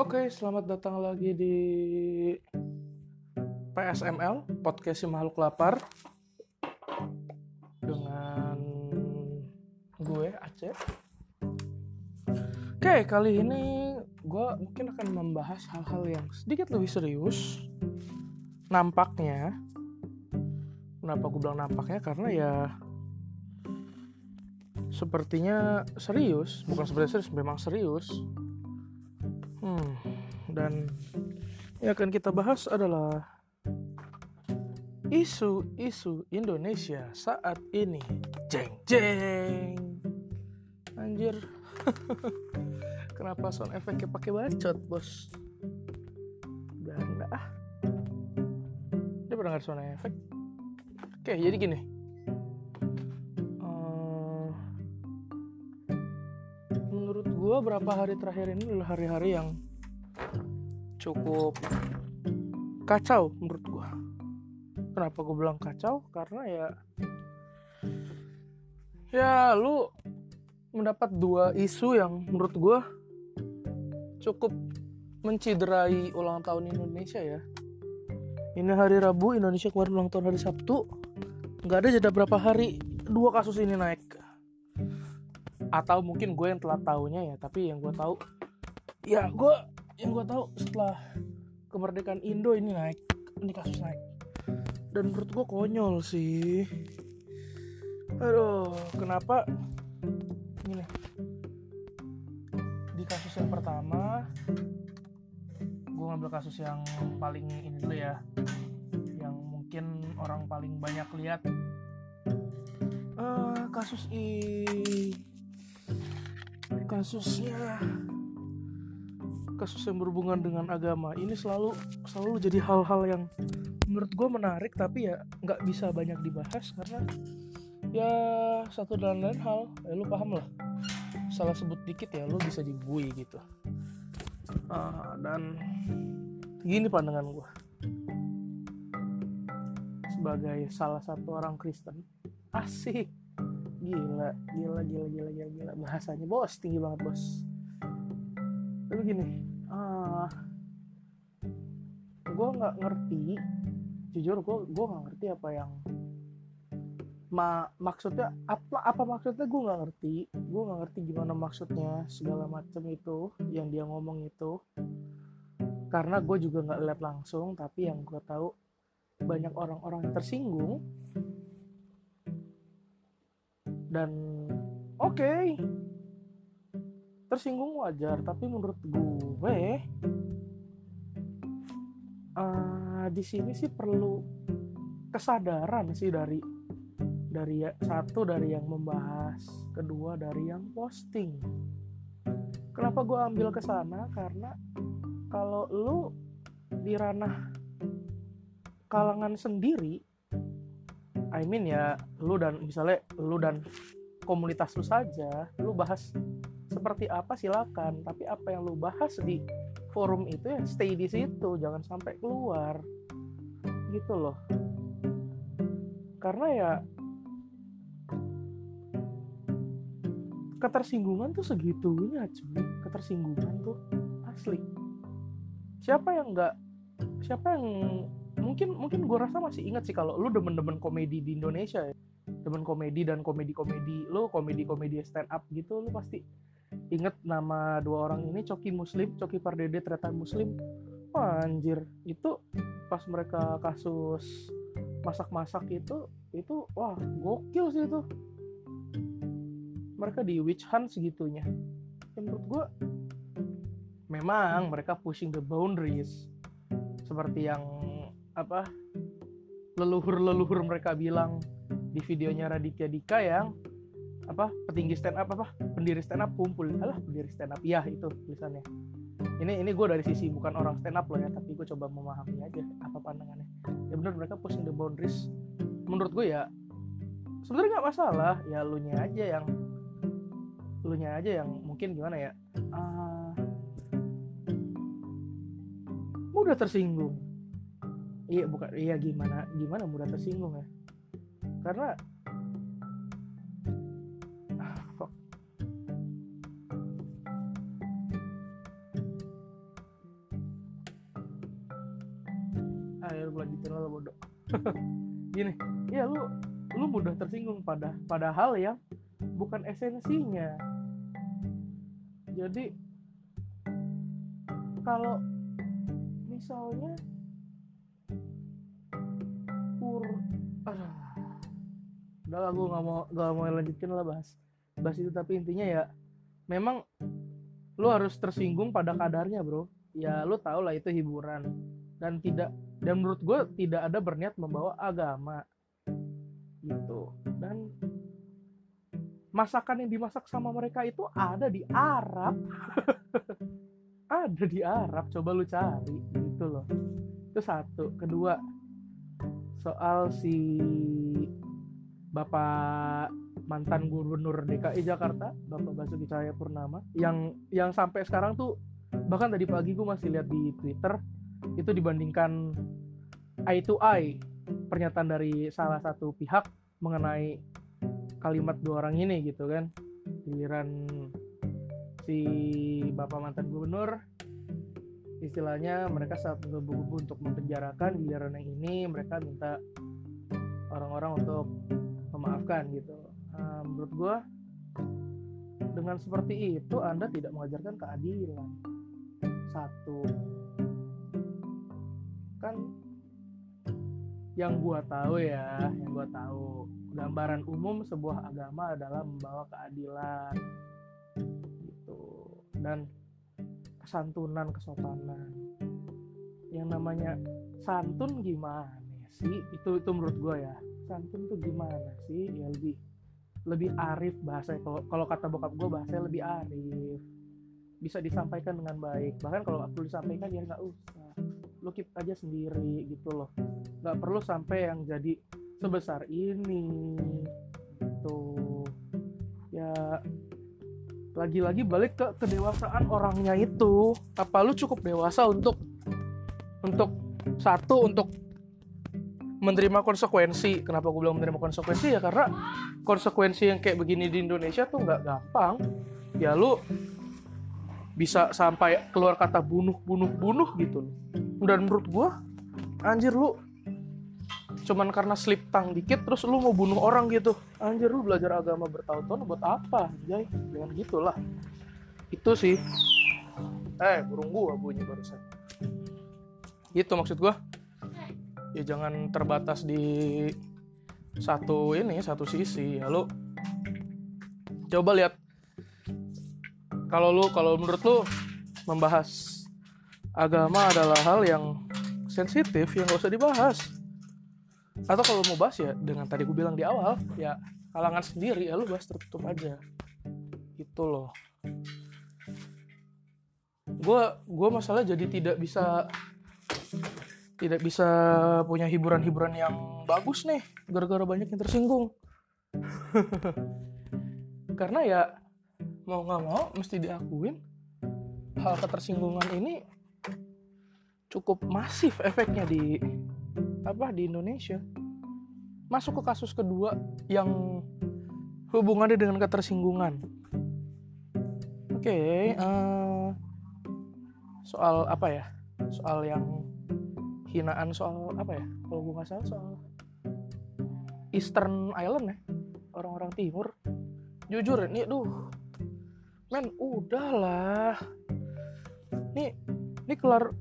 Oke, selamat datang lagi di PSML, Podcast Si Makhluk Lapar, dengan gue, Aceh. Oke, kali ini gue mungkin akan membahas hal-hal yang sedikit lebih serius. Nampaknya, kenapa gue bilang nampaknya? Karena ya sepertinya serius, bukan seperti serius, memang serius. Dan yang akan kita bahas adalah isu-isu Indonesia saat ini. Jeng jeng. Anjir. Kenapa sound efeknya pakai bacot, bos? Udah enggak ah. Dia pernah nggak sound efek? Oke, jadi gini. Menurut gue berapa hari terakhir ini adalah hari-hari yang cukup kacau menurut gue. Kenapa gue bilang kacau? Karena ya lu mendapat dua isu yang menurut gue cukup menciderai ulang tahun Indonesia ya. Ini hari Rabu, Indonesia kemarin ulang tahun hari Sabtu. Gak ada jeda berapa hari, dua kasus ini naik. Atau mungkin gue yang telat tahunya ya, tapi yang gue tahu setelah kemerdekaan Indo ini naik, ini kasus naik. Dan menurut gue konyol sih. Aduh, kenapa? Ini di kasus yang pertama, gue ngambil kasus yang paling ini dulu ya, yang mungkin orang paling banyak lihat. Kasus yang berhubungan dengan agama ini selalu jadi hal-hal yang menurut gue menarik, tapi ya nggak bisa banyak dibahas karena ya satu dan lain hal, ya lu paham lah, salah sebut dikit ya lu bisa dibui gitu. Dan gini pandangan gue sebagai salah satu orang Kristen. Asik, gila bahasanya bos, tinggi banget bos. Tapi gini, gue nggak ngerti, jujur gue nggak ngerti apa yang maksudnya apa maksudnya. Gue nggak ngerti gimana maksudnya segala macam itu yang dia ngomong itu, karena gue juga nggak lihat langsung. Tapi yang gue tahu banyak orang-orang yang tersinggung. Dan oke, tersinggung wajar, tapi menurut gue di sini sih perlu kesadaran sih dari satu, dari yang membahas, kedua dari yang posting. Kenapa gue ambil ke sana? Karena kalau lu di ranah kalangan sendiri, ya lu dan komunitas lu saja, lu bahas seperti apa silakan, tapi apa yang lu bahas di forum itu ya stay di situ, jangan sampai keluar gitu loh. Karena ya ketersinggungan tuh segitunya cuy, ketersinggungan tuh asli. Siapa yang mungkin gue rasa masih ingat sih, kalau lu demen komedi di Indonesia ya, demen komedi dan komedi lu komedi stand up gitu, lu pasti inget nama dua orang ini, Coki Pardede ternyata Muslim. Anjir, itu pas mereka kasus masak-masak itu wah gokil sih itu. Mereka di witch hunt segitunya. Menurut gue memang mereka pushing the boundaries, seperti yang leluhur mereka bilang di videonya Raditya Dika yang pendiri stand up kumpul. Pendiri stand up ya, itu tulisannya. Ini gue dari sisi bukan orang stand up loh ya, tapi gue coba memahami aja apa pandangannya. Ya benar, mereka pushing the boundaries. Menurut gue ya sebenarnya nggak masalah, ya lu nya aja yang mungkin gimana ya, mudah tersinggung. Gimana mudah tersinggung ya, karena gue lanjutin lo bodoh. Gini, ya lu mudah tersinggung pada hal yang bukan esensinya. Jadi kalau misalnya udah lah, gue nggak mau lanjutin lah bahas itu, tapi intinya ya memang lu harus tersinggung pada kadarnya, bro. Ya lu tau lah itu hiburan dan menurut gue tidak ada berniat membawa agama gitu. Dan masakan yang dimasak sama mereka itu ada di Arab. Ada di Arab, coba lu cari gitu loh. Itu satu. Kedua, soal si Bapak mantan gubernur DKI Jakarta, Bapak Basuki Cahayapurnama, yang sampai sekarang tuh, bahkan tadi pagi gue masih lihat di Twitter, itu dibandingkan eye to eye pernyataan dari salah satu pihak mengenai kalimat dua orang ini gitu kan. Giliran si Bapak mantan gubernur, istilahnya mereka saat menggebu-gebu untuk mempenjarakan, giliran yang ini mereka minta orang-orang untuk memaafkan gitu. Menurut gue dengan seperti itu Anda tidak mengajarkan keadilan. Satu, kan yang gue tahu gambaran umum sebuah agama adalah membawa keadilan gitu, dan kesantunan, kesopanan. Yang namanya santun gimana sih? Itu menurut gue ya, santun tuh gimana sih? Ya lebih arif bahasanya. Kalau kata bokap gue, bahasanya lebih arif, bisa disampaikan dengan baik. Bahkan kalau nggak perlu disampaikan ya nggak usah, lu keep aja sendiri gitu loh. Nggak perlu sampai yang jadi sebesar ini gitu ya. Lagi-lagi balik ke kedewasaan orangnya itu. Apa lu cukup dewasa untuk menerima konsekuensi? Kenapa gue bilang menerima konsekuensi? Ya karena konsekuensi yang kayak begini di Indonesia tuh nggak gampang. Ya lu bisa sampai keluar kata bunuh gitu. Dan menurut gue, anjir, lu cuman karena slip tang dikit terus lu mau bunuh orang gitu. Anjir, lu belajar agama bertahun-tahun buat apa, Jay? Jangan gitulah. Itu sih. Burung gua bunyi barusan. Gitu maksud gua. Ya jangan terbatas di satu sisi. Ya lu coba lihat, kalau menurut lu membahas agama adalah hal yang sensitif, yang gak usah dibahas. Atau kalau mau bahas ya dengan tadi gue bilang di awal, ya halangan sendiri, ya lu bahas tertutup aja gitu loh. Gue masalah jadi tidak bisa punya hiburan yang bagus nih gara-gara banyak yang tersinggung. Karena ya mau nggak mau mesti diakuin, hal ketersinggungan ini cukup masif efeknya di Indonesia. Masuk ke kasus kedua yang hubungannya dengan ketersinggungan. Oke, soal apa ya? Soal yang hinaan, soal apa ya? Kalau gue nggak salah soal Eastern Island ya, orang-orang timur. Jujur nih, men, udahlah. Ini kelar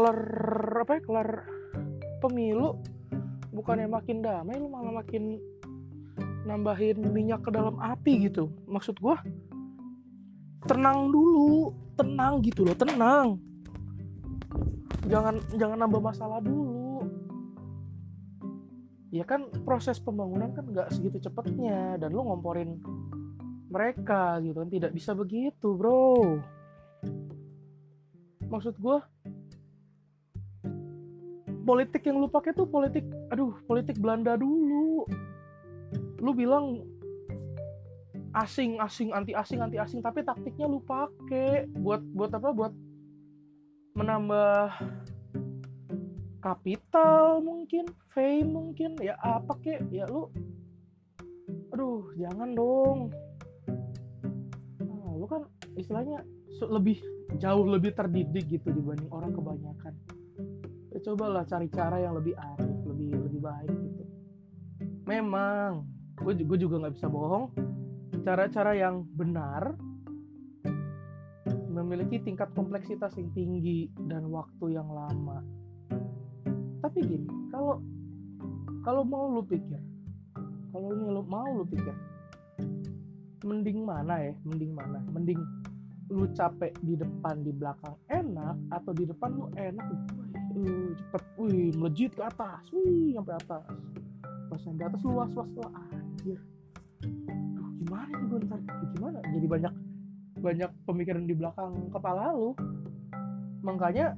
pemilu, bukannya makin damai, lu malah makin nambahin minyak ke dalam api gitu. Maksud gue, tenang dulu, tenang gitu loh, tenang. Jangan nambah masalah dulu. Ya kan proses pembangunan kan nggak segitu cepatnya, dan lu ngomporin mereka gitu kan, tidak bisa begitu, bro. Maksud gue, politik yang lu pakai tuh politik Belanda dulu. Lu bilang asing, anti asing, tapi taktiknya lu pakai buat apa? Buat menambah kapital mungkin, fame mungkin, ya apa kek, ya lu, jangan dong. Lu kan istilahnya jauh lebih terdidik gitu dibanding orang kebanyakan. cobalah cari cara yang lebih arif, lebih baik gitu. Memang gue juga nggak bisa bohong, cara-cara yang benar memiliki tingkat kompleksitas yang tinggi dan waktu yang lama. Tapi gini, kalau mau lu pikir, mending mending lu capek di depan, di belakang enak, atau di depan lu enak, cepet, melejit ke atas, sampai atas, pas sampai atas lu was-was lah, anjir, gimana nih gue ntar, gimana, jadi banyak pemikiran di belakang kepala lu. Makanya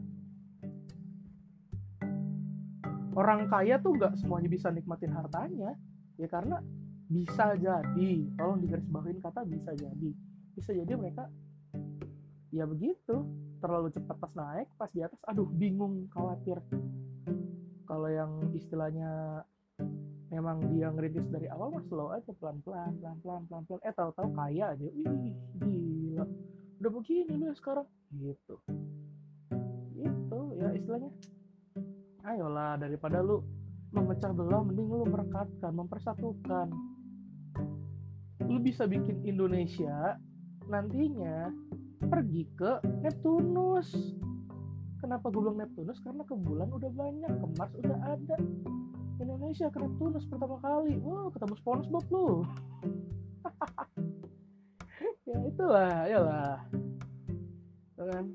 orang kaya tuh nggak semuanya bisa nikmatin hartanya, ya karena bisa jadi, tolong digarisbawahin kata bisa jadi mereka ya begitu, terlalu cepat pas naik, pas di atas aduh bingung, khawatir. Kalau yang istilahnya memang dia ngerintis dari awal mah slow aja, pelan-pelan, tahu-tahu kaya aja, gila, udah begini lu ya sekarang, gitu ya istilahnya. Ayolah, daripada lu memecah belah, mending lu merekatkan, mempersatukan. Lu bisa bikin Indonesia nantinya pergi ke Neptunus. Kenapa gue bilang Neptunus? Karena ke bulan udah banyak, ke Mars udah ada. Indonesia ke Neptunus pertama kali. Wow, ketemu SpongeBob lu. Ya itulah, ayolah. Kan?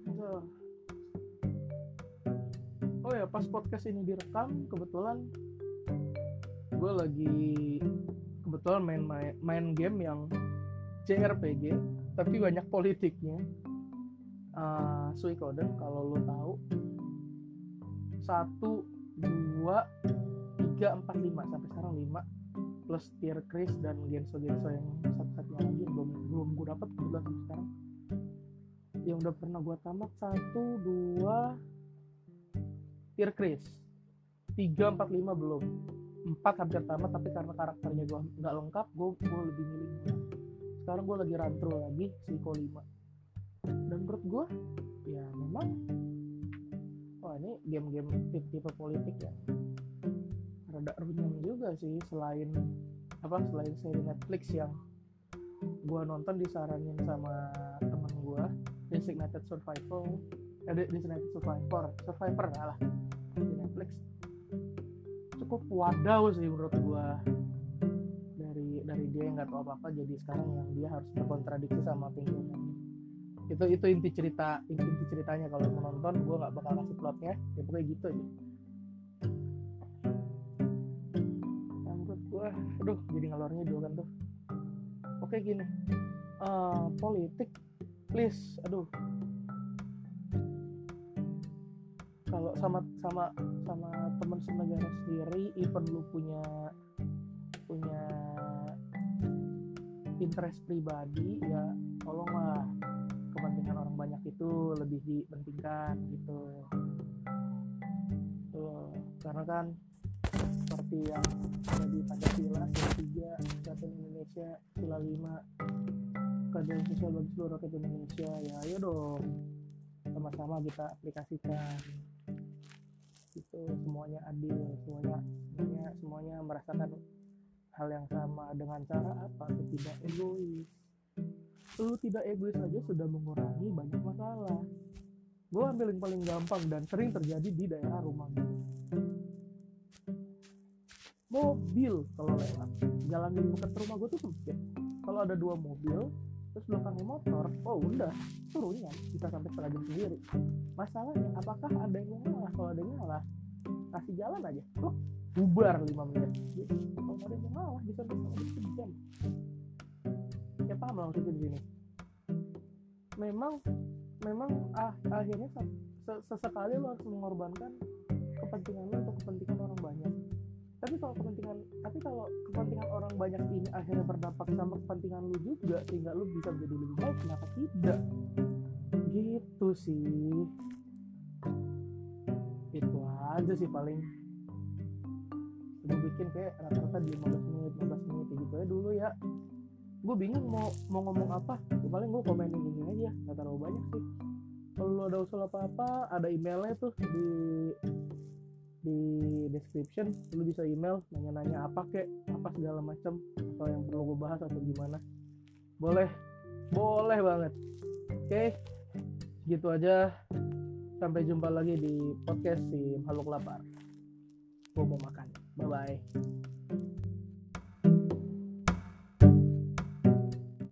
Oh ya, pas podcast ini direkam, kebetulan gue lagi main game yang JRPG tapi banyak politiknya, Suikoden, kalau lo tahu. 1, 2, 3, 4, 5 sampai sekarang 5 plus Tier Chris dan Genso yang satu-satunya lagi belum gue dapat kebetulan sampai sekarang. Yang udah pernah gue tamat 1, 2 Tier Chris, 3, 4, 5 belum, 4 hampir tamat tapi karena karakternya gue nggak lengkap, gue lebih milih. Sekarang gue lagi run through lagi Suiko 5, dan menurut gue ya memang ini game-game tipe politik ya rada runyam juga sih. Selain seri Netflix yang gue nonton disaranin sama temen gue, Designated Survivor lah di Netflix, cukup wadaw sih menurut gue. Dari dia yang nggak tahu apa-apa jadi sekarang yang dia harus berkontradiksi sama pimpinan. Itu inti ceritanya. Kalau mau nonton gue nggak bakal kasih plotnya, ya pokoknya gitu aja. Menurut gue, jadi ngalornya dulu kan tuh. Oke gini, politik please, kalau sama teman senegara sendiri, even lu punya interest pribadi, ya tolonglah kepentingan orang banyak itu lebih dipentingkan gitu. Karena kan seperti yang ada di Pancasila, Sila 3, Kesatuan Indonesia, Sila 5, keadilan sosial bagi seluruh rakyat Indonesia. Ya ayo dong, sama-sama kita aplikasikan gitu, semuanya adil, semuanya merasakan hal yang sama dengan cara apa? Tidak egois. Lu tidak egois aja sudah mengurangi banyak masalah. Gue ambil yang paling gampang dan sering terjadi di daerah rumah gue. Mobil kalau lewat jalan di dekat rumah gue tuh sempit. Kalau ada 2 mobil terus belakangnya motor, udah turunnya bisa sampai setengah jam sendiri. Masalahnya apakah ada yang ngalah? Kalau ada yang ngalah, kasih jalan aja, bubar 5 menit. Kalau ada yang ngalah bisa sampai setengah jam. Ya paham lah maksudnya di sini. Memang akhirnya sesekali lo harus mengorbankan kepentingan lo untuk kepentingan orang banyak. Tapi kalau kepentingan orang banyak ini akhirnya berdampak sama kepentingan lu juga, sehingga lu bisa menjadi lebih baik, kenapa tidak? Gitu sih. Itu aja sih paling. Udah bikin kayak rata-rata di 15 menit gitu ya dulu ya. Gue bingung mau ngomong apa, paling gue komenin ini aja, gak terlalu banyak sih. Kalau lu ada usul apa-apa, ada emailnya tuh di di description. Lu bisa email nanya-nanya apa kek, apa segala macam, atau yang perlu gue bahas atau gimana. Boleh banget. Oke, gitu aja. Sampai jumpa lagi di podcast si Makhluk Lapar. Gue mau makan. Bye bye.